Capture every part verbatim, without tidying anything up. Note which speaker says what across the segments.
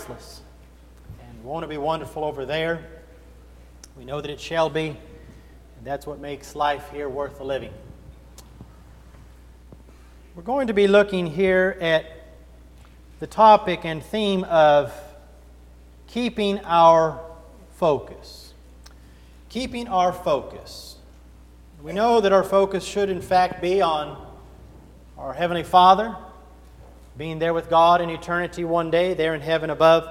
Speaker 1: And won't it be wonderful over there? We know that it shall be, and that's what makes life here worth the living. We're going to be looking here at the topic and theme of keeping our focus. Keeping our focus. We know that our focus should in fact be on our Heavenly Father, being there with God in eternity one day, there in heaven above.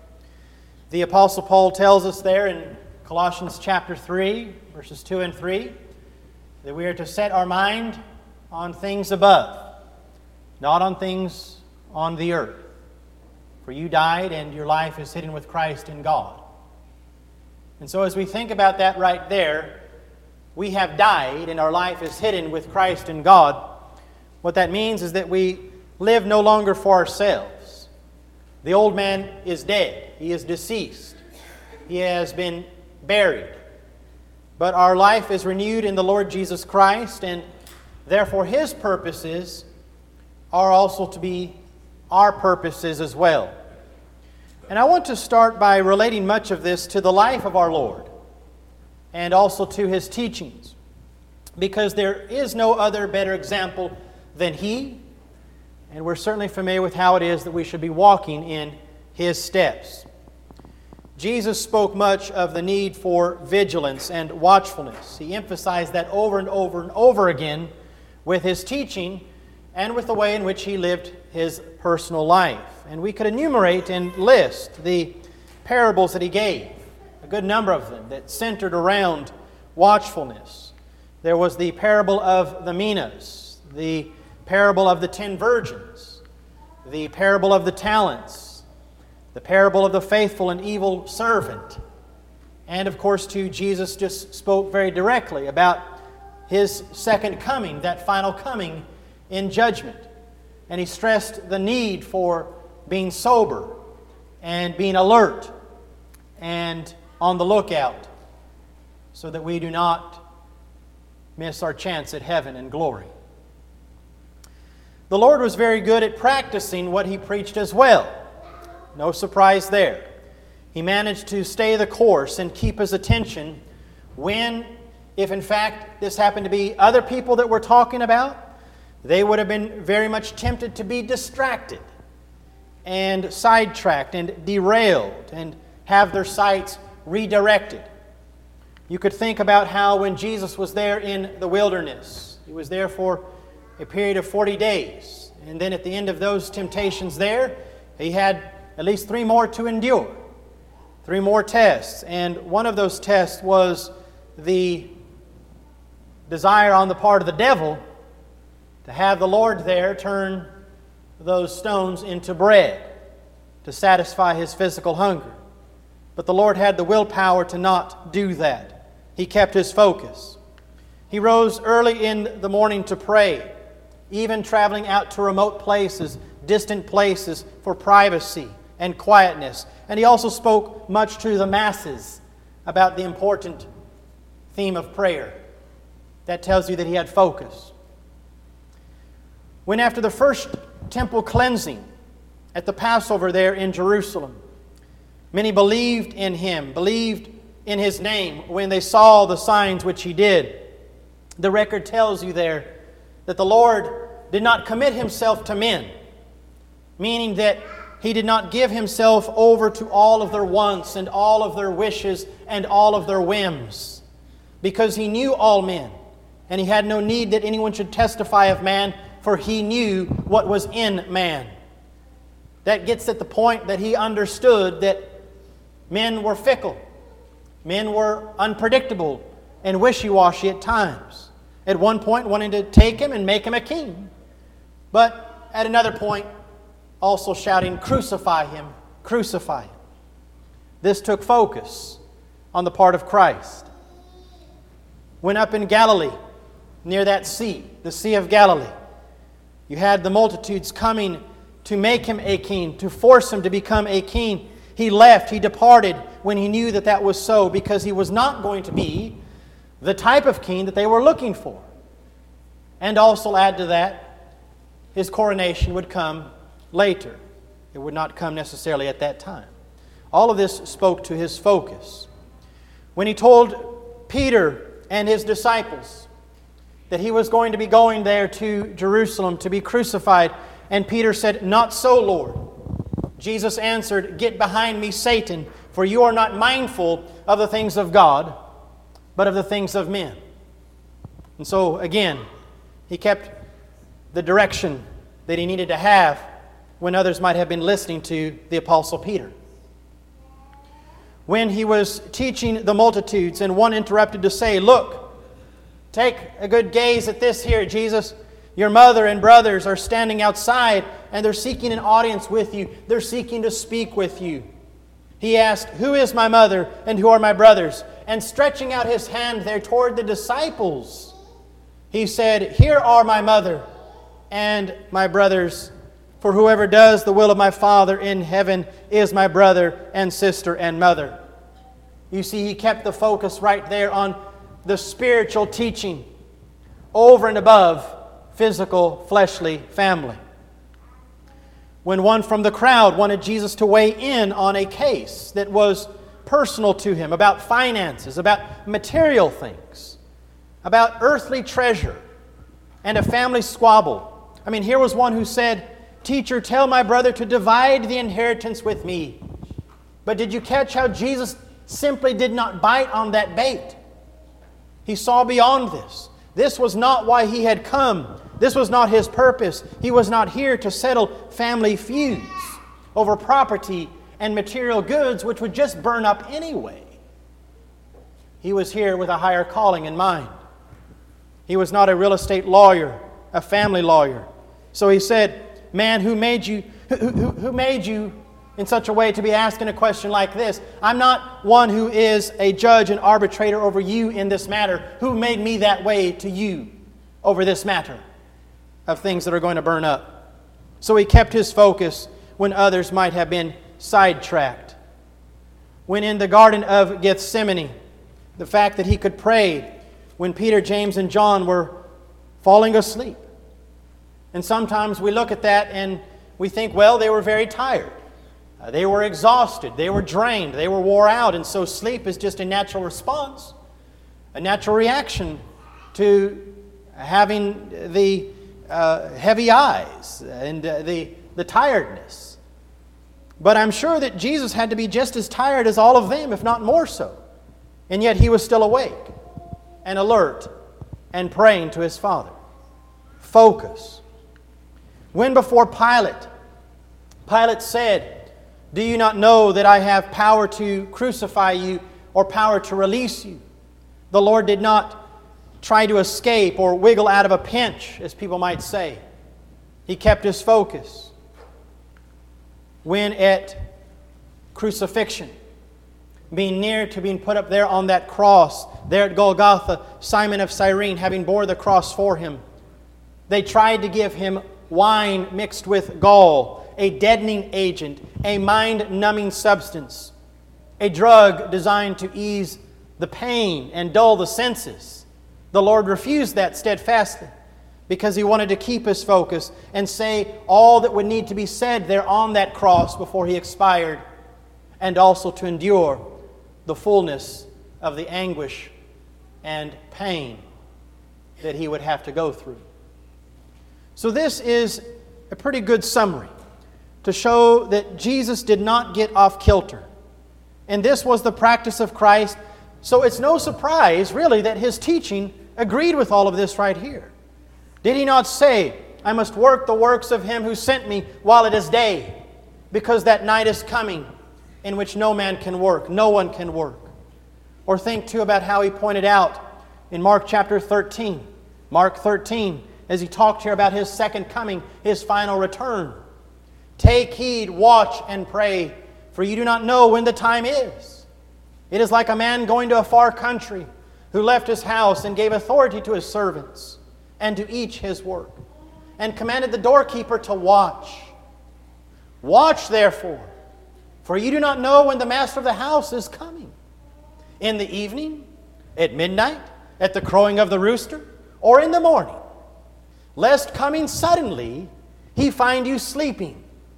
Speaker 1: The Apostle Paul tells us there in Colossians chapter three, verses two and three, that we are to set our mind on things above, not on things on the earth. For you died and your life is hidden with Christ in God. And so as we think about that right there, we have died and our life is hidden with Christ in God. What that means is that we live no longer for ourselves. The old man is dead. He is deceased. He has been buried. But our life is renewed in the Lord Jesus Christ, and therefore His purposes are also to be our purposes as well. And I want to start by relating much of this to the life of our Lord and also to His teachings, because there is no other better example than He. And we're certainly familiar with how it is that we should be walking in His steps. Jesus spoke much of the need for vigilance and watchfulness. He emphasized that over and over and over again with His teaching and with the way in which He lived His personal life. And we could enumerate and list the parables that He gave, a good number of them that centered around watchfulness. There was the parable of the minas, the parable of the ten virgins, the parable of the talents, the parable of the faithful and evil servant. And of course, too, Jesus just spoke very directly about His second coming, that final coming in judgment. And He stressed the need for being sober and being alert and on the lookout so that we do not miss our chance at heaven and glory. The Lord was very good at practicing what He preached as well. No surprise there. He managed to stay the course and keep His attention when, if in fact this happened to be other people that we're talking about, they would have been very much tempted to be distracted and sidetracked and derailed and have their sights redirected. You could think about how when Jesus was there in the wilderness, He was there for a period of forty days. And then at the end of those temptations there, He had at least three more to endure. Three more tests. And one of those tests was the desire on the part of the devil to have the Lord there turn those stones into bread to satisfy His physical hunger. But the Lord had the willpower to not do that. He kept His focus. He rose early in the morning to pray, even traveling out to remote places, distant places for privacy and quietness. And He also spoke much to the masses about the important theme of prayer. That tells you that He had focus. When after the first temple cleansing at the Passover there in Jerusalem, many believed in Him, believed in His name when they saw the signs which He did. The record tells you there that the Lord did not commit Himself to men, meaning that He did not give Himself over to all of their wants and all of their wishes and all of their whims, because He knew all men, and He had no need that anyone should testify of man, for He knew what was in man. That gets at the point that He understood that men were fickle, men were unpredictable and wishy-washy at times. At one point wanting to take Him and make Him a king, but at another point also shouting, "Crucify Him, crucify Him." This took focus on the part of Christ. When up in Galilee, near that sea, the Sea of Galilee, you had the multitudes coming to make Him a king, to force Him to become a king. He left, He departed when He knew that that was so, because He was not going to be the type of king that they were looking for. And also add to that, His coronation would come later It would not come necessarily at that time. All of this spoke to his focus. When he told Peter and his disciples that he was going to be going there to Jerusalem to be crucified, and Peter said, "Not so, Lord." Jesus answered, "Get behind me, Satan, for you are not mindful of the things of God, but of the things of men." And so, again, he kept the direction that he needed to have when others might have been listening to the Apostle Peter. When he was teaching the multitudes, and one interrupted to say, "Look, take a good gaze at this here, Jesus. Your mother and brothers are standing outside, and they're seeking an audience with you. They're seeking to speak with you." He asked, "Who is my mother and who are my brothers?" And stretching out his hand there toward the disciples, he said, "Here are my mother and my brothers. For whoever does the will of my Father in heaven is my brother and sister and mother." You see, he kept the focus right there on the spiritual teaching over and above physical, fleshly family. When one from the crowd wanted Jesus to weigh in on a case that was personal to him about finances, about material things, about earthly treasure, and a family squabble. I mean, here was one who said, "Teacher, tell my brother to divide the inheritance with me." But did you catch how Jesus simply did not bite on that bait? He saw beyond this. This was not why he had come. This was not his purpose. He was not here to settle family feuds over property and material goods, which would just burn up anyway. He was here with a higher calling in mind. He was not a real estate lawyer, a family lawyer. So he said, "Man, who made you, who, who, who made you in such a way to be asking a question like this? I'm not one who is a judge and arbitrator over you in this matter. Who made me that way to you over this matter of things that are going to burn up?" So he kept his focus when others might have been sidetracked. When in the Garden of Gethsemane, the fact that he could pray when Peter, James, and John were falling asleep. And sometimes we look at that and we think, well, they were very tired. Uh, they were exhausted. They were drained. They were wore out. And so sleep is just a natural response, a natural reaction to having the uh, heavy eyes and uh, the, the tiredness. But I'm sure that Jesus had to be just as tired as all of them, if not more so. And yet he was still awake and alert and praying to his Father. Focus. When before Pilate, Pilate said, "Do you not know that I have power to crucify you or power to release you?" The Lord did not try to escape or wiggle out of a pinch, as people might say. He kept his focus. When at crucifixion, being near to being put up there on that cross, there at Golgotha, Simon of Cyrene having bore the cross for him, they tried to give him wine mixed with gall, a deadening agent, a mind-numbing substance, a drug designed to ease the pain and dull the senses. The Lord refused that steadfastly because he wanted to keep his focus and say all that would need to be said there on that cross before he expired, and also to endure the fullness of the anguish and pain that he would have to go through. So this is a pretty good summary to show that Jesus did not get off kilter. And this was the practice of Christ. So it's no surprise, really, that his teaching agreed with all of this right here. Did he not say, "I must work the works of him who sent me while it is day, because that night is coming in which no man can work, no one can work"? Or think too about how he pointed out in Mark chapter thirteen. Mark thirteen, as he talked here about his second coming, his final return. "Take heed, watch, and pray, for you do not know when the time is. It is like a man going to a far country, who left his house and gave authority to his servants, and to each his work, and commanded the doorkeeper to watch. Watch therefore, for you do not know when the master of the house is coming, in the evening, at midnight, at the crowing of the rooster, or in the morning, lest coming suddenly he find you sleeping.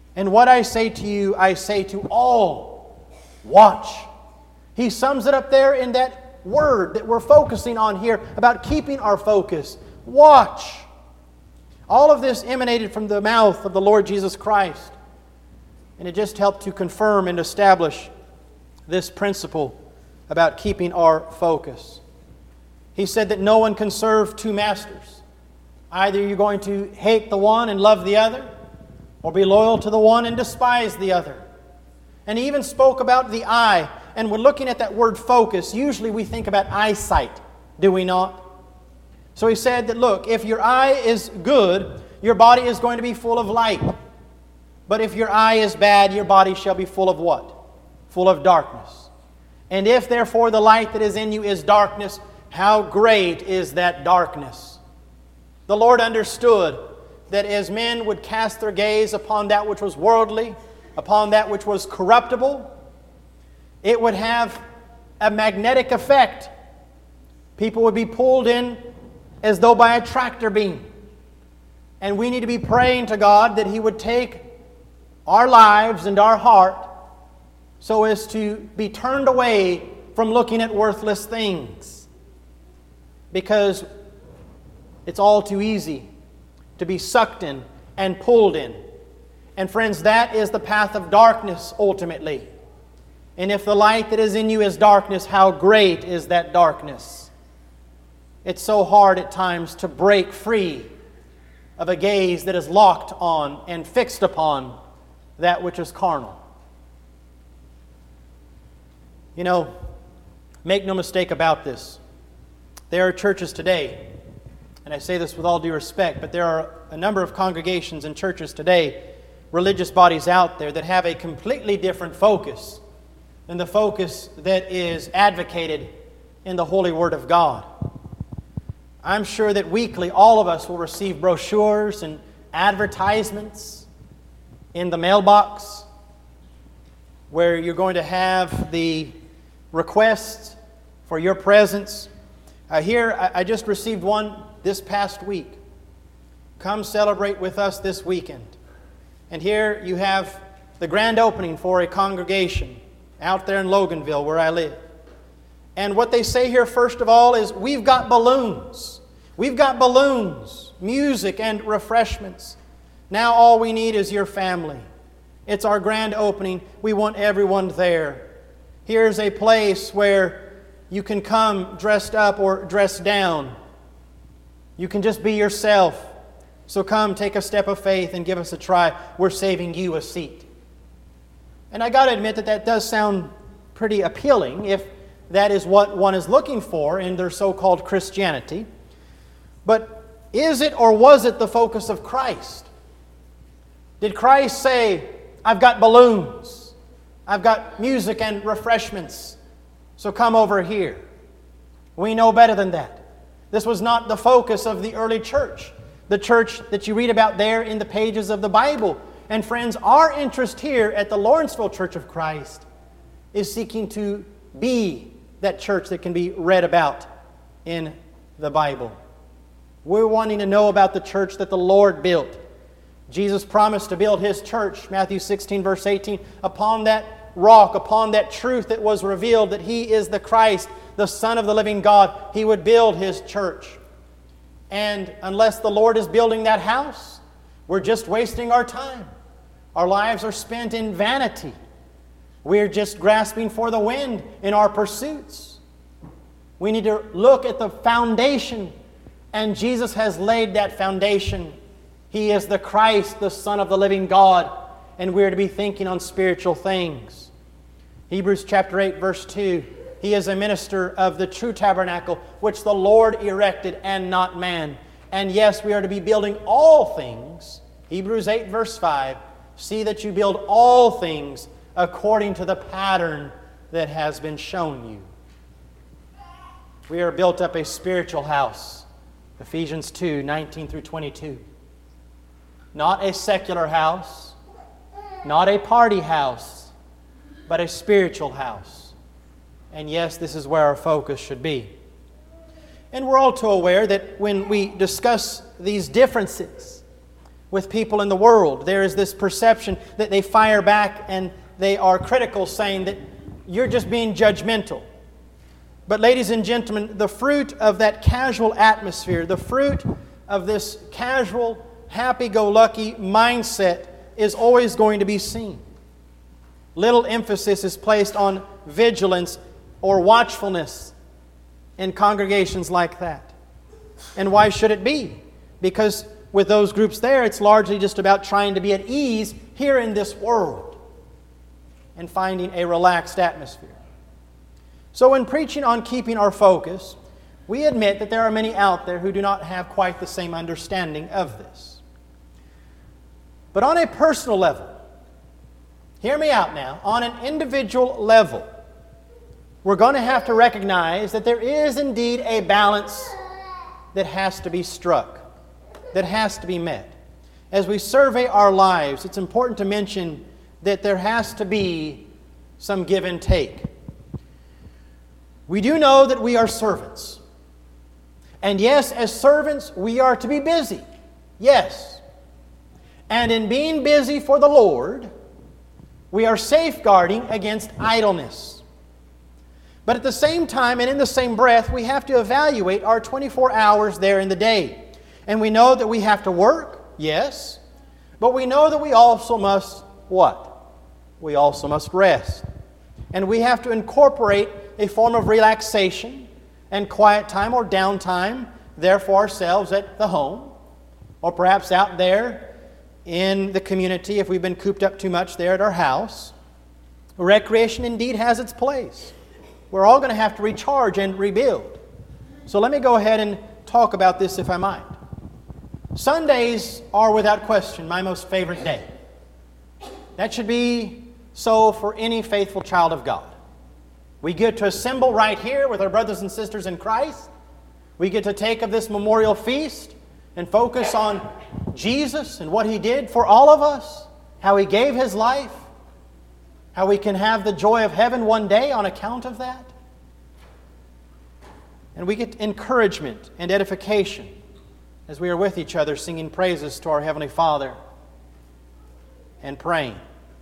Speaker 1: And what I say to you, I say to all, watch. He sums it up there in that word that we're focusing on here about keeping our focus. Watch. All of this emanated from the mouth of the Lord Jesus Christ. And it just helped to confirm and establish this principle about keeping our focus. He said that no one can serve two masters. Either you're going to hate the one and love the other, or be loyal to the one and despise the other. And he even spoke about the eye. And we're looking at that word focus. Usually we think about eyesight, do we not? So he said that, look, if your eye is good, your body is going to be full of light. But if your eye is bad, your body shall be full of what? Full of darkness. And if therefore the light that is in you is darkness, how great is that darkness? The Lord understood that as men would cast their gaze upon that which was worldly, upon that which was corruptible, it would have a magnetic effect. People would be pulled in as though by a tractor beam. And we need to be praying to God that He would take our lives and our heart so as to be turned away from looking at worthless things. Because it's all too easy to be sucked in and pulled in. And friends, that is the path of darkness ultimately. And if the light that is in you is darkness, how great is that darkness? It's so hard at times to break free of a gaze that is locked on and fixed upon that which is carnal. You know, make no mistake about this. There are churches today, and I say this with all due respect, but there are a number of congregations and churches today, religious bodies out there that have a completely different focus than the focus that is advocated in the Holy Word of God. I'm sure that weekly all of us will receive brochures and advertisements in the mailbox where you're going to have the requests for your presence. Uh, here, I, I just received one this past week. Come celebrate with us this weekend. And here you have the grand opening for a congregation out there in Loganville where I live. And what they say here first of all is, we've got balloons. We've got balloons, music and refreshments. Now all we need is your family. It's our grand opening. We want everyone there. Here's a place where you can come dressed up or dressed down. You can just be yourself. So come, take a step of faith and give us a try. We're saving you a seat. And I got to admit that that does sound pretty appealing if that is what one is looking for in their so-called Christianity. But is it or was it the focus of Christ? Did Christ say, I've got balloons, I've got music and refreshments, so come over here? We know better than that. This was not the focus of the early church, the church that you read about there in the pages of the Bible. And friends, our interest here at the Lawrenceville Church of Christ is seeking to be that church that can be read about in the Bible. We're wanting to know about the church that the Lord built. Jesus promised to build His church, Matthew sixteen, verse eighteen, upon that rock, upon that truth that was revealed that He is the Christ, the Son of the living God. He would build His church. And unless the Lord is building that house, we're just wasting our time. Our lives are spent in vanity. We're just grasping for the wind in our pursuits. We need to look at the foundation, and Jesus has laid that foundation. He is the Christ, the Son of the living God, and we're to be thinking on spiritual things. Hebrews chapter eight, verse two, He is a minister of the true tabernacle, which the Lord erected and not man. And yes, we are to be building all things. Hebrews eight, verse five, see that you build all things according to the pattern that has been shown you. We are built up a spiritual house. Ephesians two, nineteen through twenty-two. Not a secular house, not a party house, but a spiritual house. And yes, this is where our focus should be. And we're all too aware that when we discuss these differences with people in the world. There is this perception that they fire back and they are critical, saying that you're just being judgmental. But ladies and gentlemen, the fruit of that casual atmosphere, the fruit of this casual, happy-go-lucky mindset is always going to be seen. Little emphasis is placed on vigilance or watchfulness in congregations like that. And why should it be? Because with those groups there, it's largely just about trying to be at ease here in this world and finding a relaxed atmosphere. So when preaching on keeping our focus, we admit that there are many out there who do not have quite the same understanding of this. But on a personal level, hear me out now, on an individual level, we're going to have to recognize that there is indeed a balance that has to be struck, that has to be met. As we survey our lives, it's important to mention that there has to be some give and take. We do know that we are servants. And yes, as servants, we are to be busy. Yes. And in being busy for the Lord, we are safeguarding against idleness. But at the same time and in the same breath, we have to evaluate our twenty-four hours there in the day. And we know that we have to work, yes, but we know that we also must what? We also must rest. And we have to incorporate a form of relaxation and quiet time or downtime there for ourselves at the home, or perhaps out there in the community if we've been cooped up too much there at our house. Recreation indeed has its place. We're all going to have to recharge and rebuild. So let me go ahead and talk about this if I might. Sundays are without question my most favorite day. That should be so for any faithful child of God. We get to assemble right here with our brothers and sisters in Christ. We get to take of this memorial feast and focus on Jesus and what He did for all of us, how He gave His life, how we can have the joy of heaven one day on account of that. And we get encouragement and edification as we are with each other singing praises to our Heavenly Father and praying.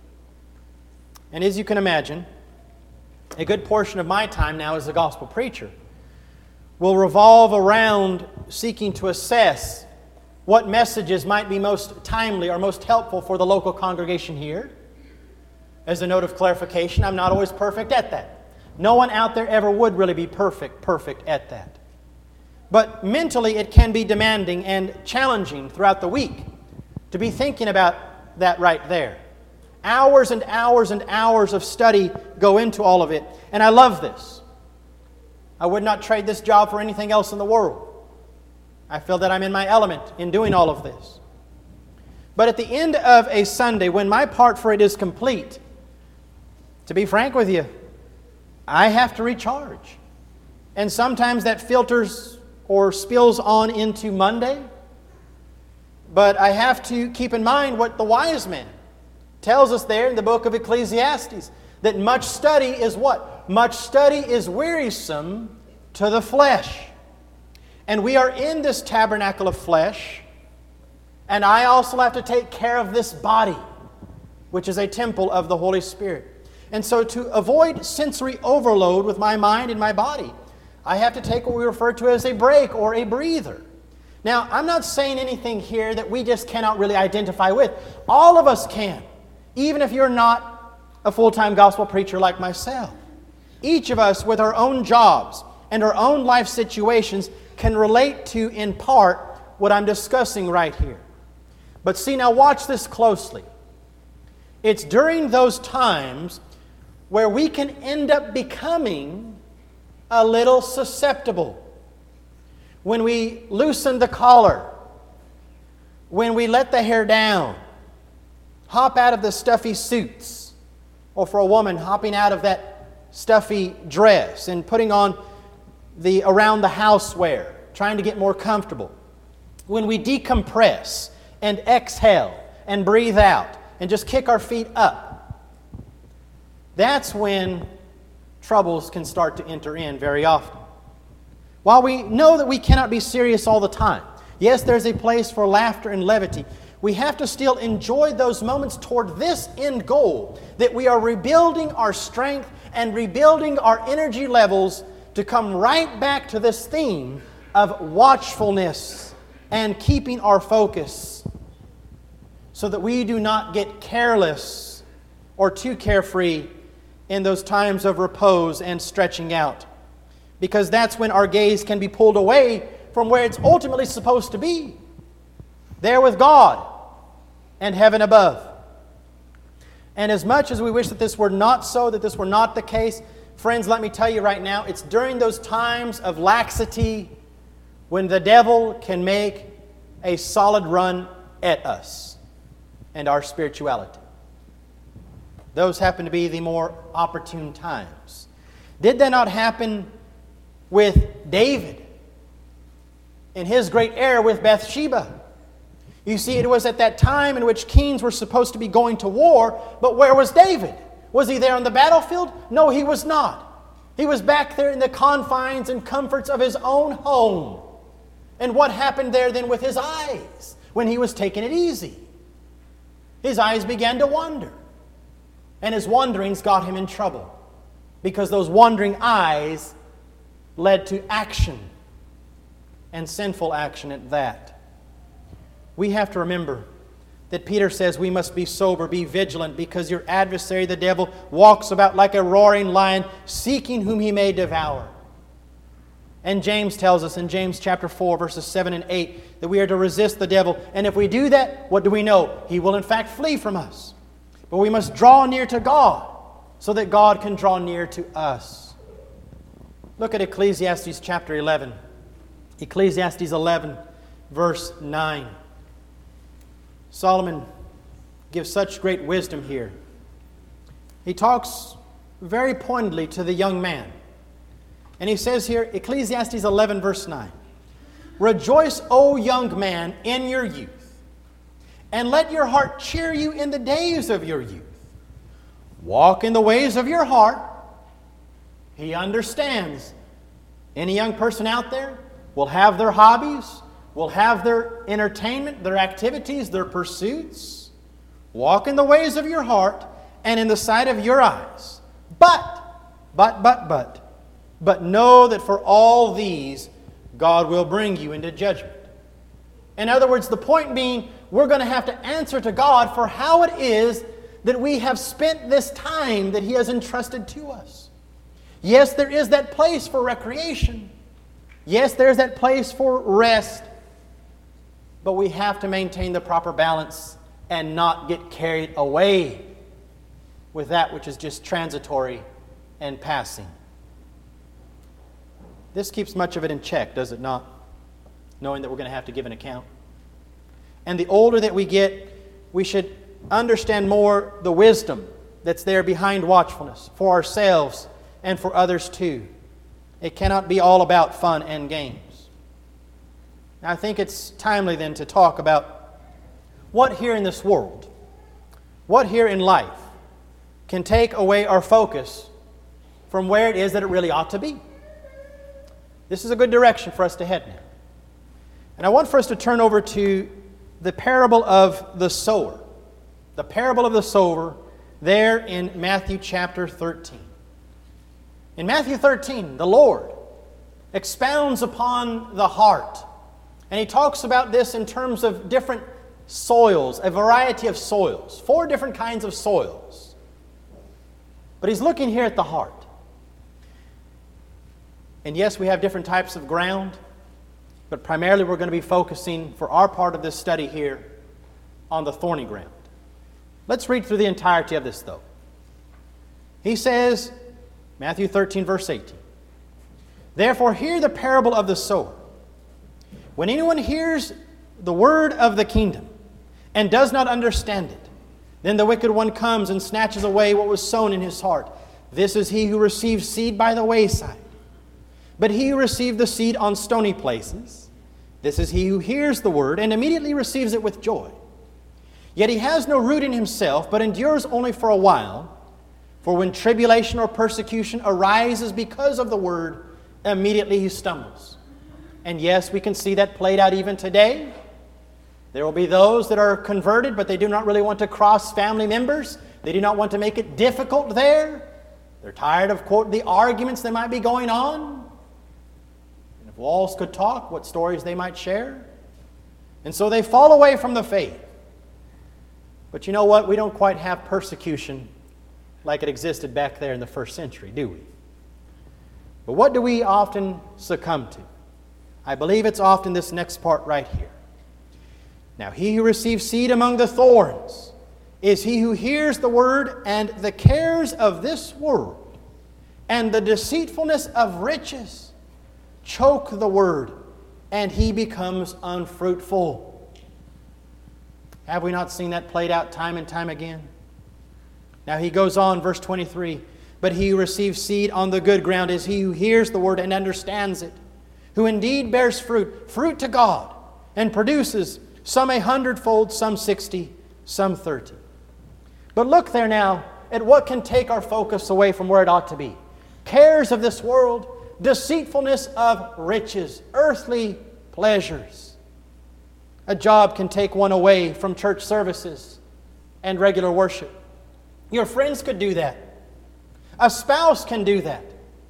Speaker 1: And as you can imagine, a good portion of my time now as a gospel preacher will revolve around seeking to assess what messages might be most timely or most helpful for the local congregation here. As a note of clarification, I'm not always perfect at that. No one out there ever would really be perfect, perfect at that. But mentally it can be demanding and challenging throughout the week to be thinking about that right there. Hours and hours and hours of study go into all of it. And I love this. I would not trade this job for anything else in the world. I feel that I'm in my element in doing all of this. But at the end of a Sunday, when my part for it is complete, to be frank with you, I have to recharge. And sometimes that filters or spills on into Monday. But I have to keep in mind what the wise man tells us there in the book of Ecclesiastes, that much study is what? Much study is wearisome to the flesh. And we are in this tabernacle of flesh, and I also have to take care of this body, which is a temple of the Holy Spirit. And so to avoid sensory overload with my mind and my body, I have to take what we refer to as a break or a breather. Now, I'm not saying anything here that we just cannot really identify with. All of us can, even if you're not a full-time gospel preacher like myself. Each of us with our own jobs and our own life situations can relate to, in part, what I'm discussing right here. But see, now watch this closely. It's during those times where we can end up becoming a little susceptible. When we loosen the collar, when we let the hair down, hop out of the stuffy suits, or for a woman, hopping out of that stuffy dress and putting on the around the house wear, trying to get more comfortable. When we decompress and exhale and breathe out and just kick our feet up, that's when troubles can start to enter in very often. While we know that we cannot be serious all the time, yes, there's a place for laughter and levity, we have to still enjoy those moments toward this end goal, that we are rebuilding our strength and rebuilding our energy levels to come right back to this theme of watchfulness and keeping our focus, so that we do not get careless or too carefree in those times of repose and stretching out. Because that's when our gaze can be pulled away from where it's ultimately supposed to be, there with God and heaven above. And as much as we wish that this were not so, that this were not the case, friends, let me tell you right now, it's during those times of laxity when the devil can make a solid run at us and our spirituality. Those happen to be the more opportune times. Did that not happen with David in his great error with Bathsheba? You see, it was at that time in which kings were supposed to be going to war, but where was David? Was he there on the battlefield? No, he was not. He was back there in the confines and comforts of his own home. And what happened there then with his eyes when he was taking it easy? His eyes began to wander. And his wanderings got him in trouble, because those wandering eyes led to action, and sinful action at that. We have to remember that Peter says we must be sober, be vigilant, because your adversary, the devil, walks about like a roaring lion, seeking whom he may devour. And James tells us in James chapter four, verses seven and eight, that we are to resist the devil. And if we do that, what do we know? He will in fact flee from us. But we must draw near to God so that God can draw near to us. Look at Ecclesiastes chapter eleven. Ecclesiastes eleven, verse nine. Solomon gives such great wisdom here. He talks very pointedly to the young man. And he says here, Ecclesiastes eleven, verse nine, "Rejoice, O young man, in your youth, and let your heart cheer you in the days of your youth. Walk in the ways of your heart." He understands. Any young person out there will have their hobbies, will have their entertainment, their activities, their pursuits. Walk in the ways of your heart and in the sight of your eyes. But, but, but, but, but know that for all these God will bring you into judgment. In other words, the point being, we're going to have to answer to God for how it is that we have spent this time that He has entrusted to us. Yes, there is that place for recreation. Yes, there's that place for rest. But we have to maintain the proper balance and not get carried away with that which is just transitory and passing. This keeps much of it in check, does it not? Knowing that we're going to have to give an account. And the older that we get, we should understand more the wisdom that's there behind watchfulness for ourselves and for others too. It cannot be all about fun and games. Now, I think it's timely then to talk about what here in this world, what here in life can take away our focus from where it is that it really ought to be. This is a good direction for us to head now. And I want for us to turn over to the parable of the sower. The parable of the sower there in Matthew chapter thirteen. In Matthew thirteen, the Lord expounds upon the heart. And He talks about this in terms of different soils, a variety of soils, four different kinds of soils. But He's looking here at the heart. And yes, we have different types of ground, but primarily we're going to be focusing for our part of this study here on the thorny ground. Let's read through the entirety of this though. He says, Matthew thirteen, verse eighteen, "Therefore hear the parable of the sower. When anyone hears the word of the kingdom and does not understand it, then the wicked one comes and snatches away what was sown in his heart. This is he who received seed by the wayside. But he who received the seed on stony places, this is he who hears the word and immediately receives it with joy. Yet he has no root in himself, but endures only for a while. For when tribulation or persecution arises because of the word, immediately he stumbles." And yes, we can see that played out even today. There will be those that are converted, but they do not really want to cross family members. They do not want to make it difficult there. They're tired of, quote, the arguments that might be going on. And if walls could talk, what stories they might share. And so they fall away from the faith. But you know what? We don't quite have persecution like it existed back there in the first century, do we? But what do we often succumb to? I believe it's often this next part right here. Now, he who receives seed among the thorns is he who hears the word, and the cares of this world and the deceitfulness of riches choke the word, and he becomes unfruitful. Have we not seen that played out time and time again? Now he goes on, verse twenty-three, but he who receives seed on the good ground is he who hears the word and understands it, who indeed bears fruit, fruit to God, and produces some a hundredfold, some sixty, some thirty. But look there now at what can take our focus away from where it ought to be. Cares of this world, deceitfulness of riches, earthly pleasures. A job can take one away from church services and regular worship. Your friends could do that. A spouse can do that.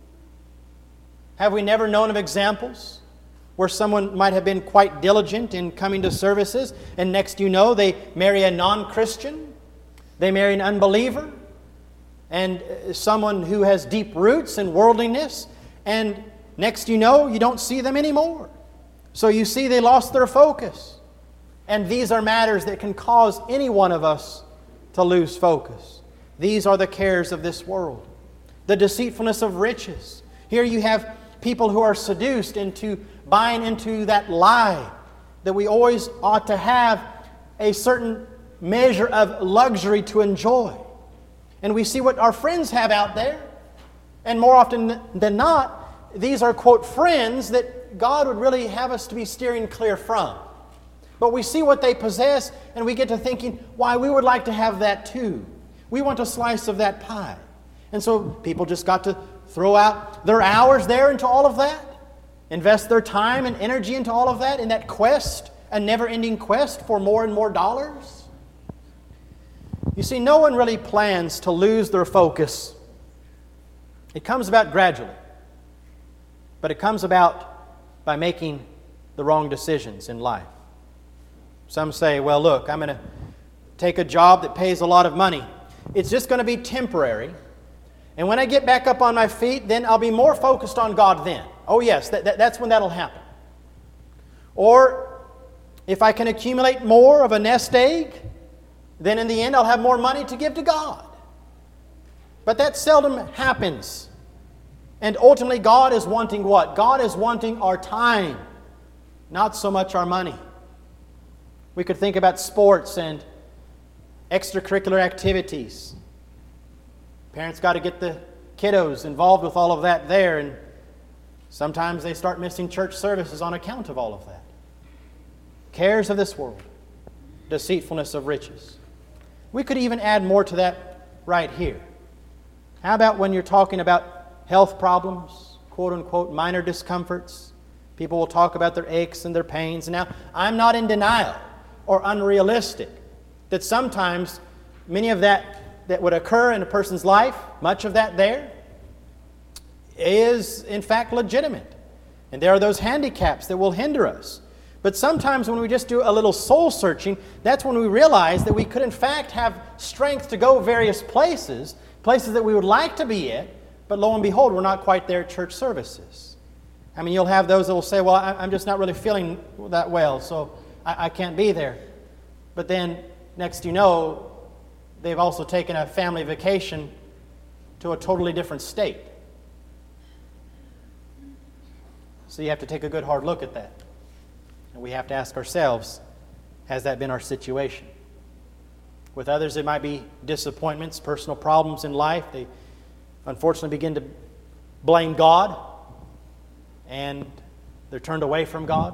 Speaker 1: Have we never known of examples where someone might have been quite diligent in coming to services, and next you know they marry a non-Christian, they marry an unbeliever, and someone who has deep roots in worldliness, and next you know you don't see them anymore. So you see they lost their focus. And these are matters that can cause any one of us to lose focus. These are the cares of this world. The deceitfulness of riches. Here you have people who are seduced into buying into that lie that we always ought to have a certain measure of luxury to enjoy. And we see what our friends have out there. And more often than not, these are, quote, friends that God would really have us to be steering clear from. But we see what they possess, and we get to thinking, why, we would like to have that too. We want a slice of that pie. And so people just got to throw out their hours there into all of that, invest their time and energy into all of that, in that quest, a never-ending quest for more and more dollars. You see, no one really plans to lose their focus. It comes about gradually, but it comes about by making the wrong decisions in life. Some say, well, look, I'm going to take a job that pays a lot of money. It's just going to be temporary. And when I get back up on my feet, then I'll be more focused on God then. Oh, yes, that, that, that's when that'll happen. Or if I can accumulate more of a nest egg, then in the end I'll have more money to give to God. But that seldom happens. And ultimately God is wanting what? God is wanting our time, not so much our money. We could think about sports and extracurricular activities. Parents got to get the kiddos involved with all of that there, and sometimes they start missing church services on account of all of that. Cares of this world, deceitfulness of riches. We could even add more to that right here. How about when you're talking about health problems, quote-unquote minor discomforts? People will talk about their aches and their pains. Now, I'm not in denial or unrealistic that sometimes many of that that would occur in a person's life, much of that there, is in fact legitimate. And there are those handicaps that will hinder us. But sometimes when we just do a little soul searching, that's when we realize that we could in fact have strength to go various places, places that we would like to be at, but lo and behold, we're not quite there at church services. I mean, you'll have those that will say, well, I'm just not really feeling that well, so I, I can't be there. But then, next you know, they've also taken a family vacation to a totally different state. So you have to take a good hard look at that. And we have to ask ourselves, has that been our situation? With others, it might be disappointments, personal problems in life. They unfortunately begin to blame God, and they're turned away from God.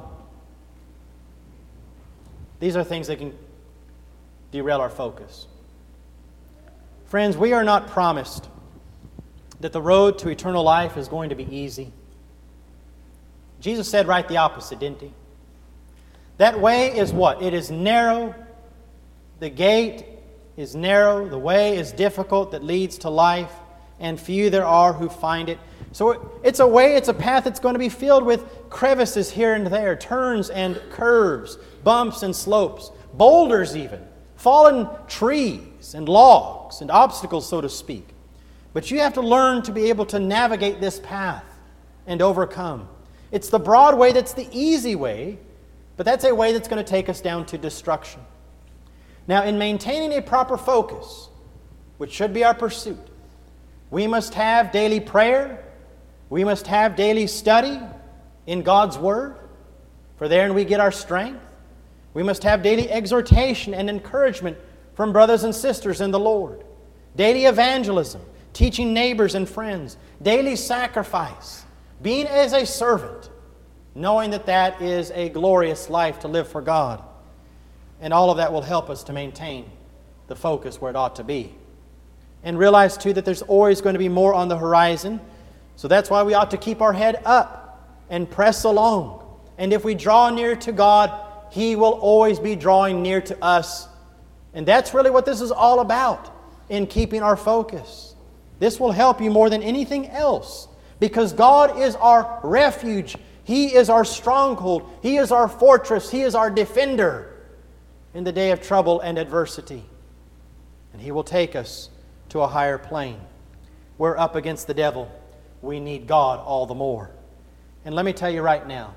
Speaker 1: These are things that can derail our focus. Friends, we are not promised that the road to eternal life is going to be easy. Jesus said right the opposite, didn't he? That way is what? It is narrow. The gate is narrow. The way is difficult that leads to life, and few there are who find it. So it's a way, it's a path that's going to be filled with crevices here and there, turns and curves, bumps and slopes, boulders even, fallen trees and logs and obstacles, so to speak. But you have to learn to be able to navigate this path and overcome. It's the broad way that's the easy way, but that's a way that's going to take us down to destruction. Now, in maintaining a proper focus, which should be our pursuit, we must have daily prayer. We must have daily study in God's Word, for therein we get our strength. We must have daily exhortation and encouragement from brothers and sisters in the Lord. Daily evangelism, teaching neighbors and friends. Daily sacrifice, being as a servant, knowing that that is a glorious life to live for God. And all of that will help us to maintain the focus where it ought to be. And realize, too, that there's always going to be more on the horizon. So that's why we ought to keep our head up and press along. And if we draw near to God, He will always be drawing near to us. And that's really what this is all about in keeping our focus. This will help you more than anything else, because God is our refuge. He is our stronghold. He is our fortress. He is our defender in the day of trouble and adversity. And He will take us to a higher plane. We're up against the devil. We need God all the more. And let me tell you right now,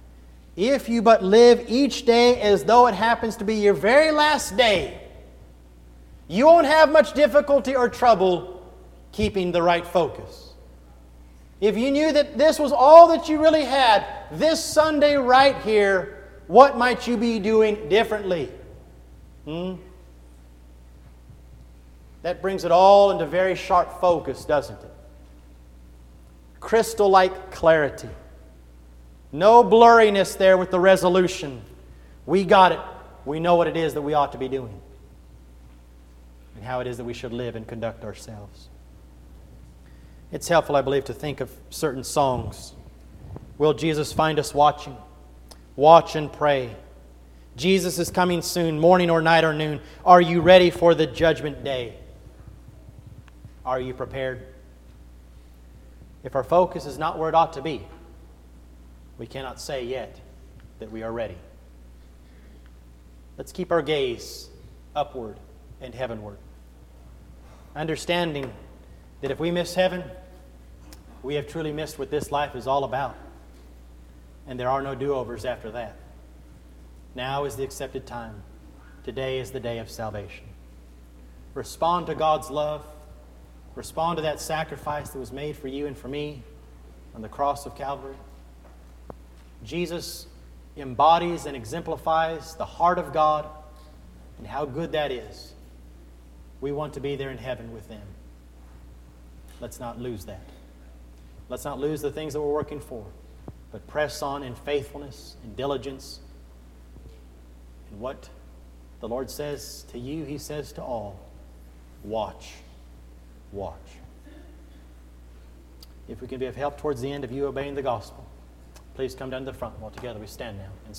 Speaker 1: if you but live each day as though it happens to be your very last day, you won't have much difficulty or trouble keeping the right focus. If you knew that this was all that you really had, this Sunday right here, what might you be doing differently? Hmm? That brings it all into very sharp focus, doesn't it? Crystal-like clarity. No blurriness there with the resolution. We got it. We know what it is that we ought to be doing, and how it is that we should live and conduct ourselves. It's helpful, I believe, to think of certain songs. Will Jesus find us watching? Watch and pray. Jesus is coming soon, morning or night or noon. Are you ready for the judgment day? Are you prepared? If our focus is not where it ought to be, we cannot say yet that we are ready. Let's keep our gaze upward and heavenward, understanding that if we miss heaven, we have truly missed what this life is all about. And there are no do-overs after that. Now is the accepted time. Today is the day of salvation. Respond to God's love. Respond to that sacrifice that was made for you and for me on the cross of Calvary. Jesus embodies and exemplifies the heart of God and how good that is. We want to be there in heaven with them. Let's not lose that. Let's not lose the things that we're working for, but press on in faithfulness and diligence. And what the Lord says to you, He says to all, watch. Watch. If we can be of help towards the end of you obeying the gospel, please come down to the front while together we stand now and sing.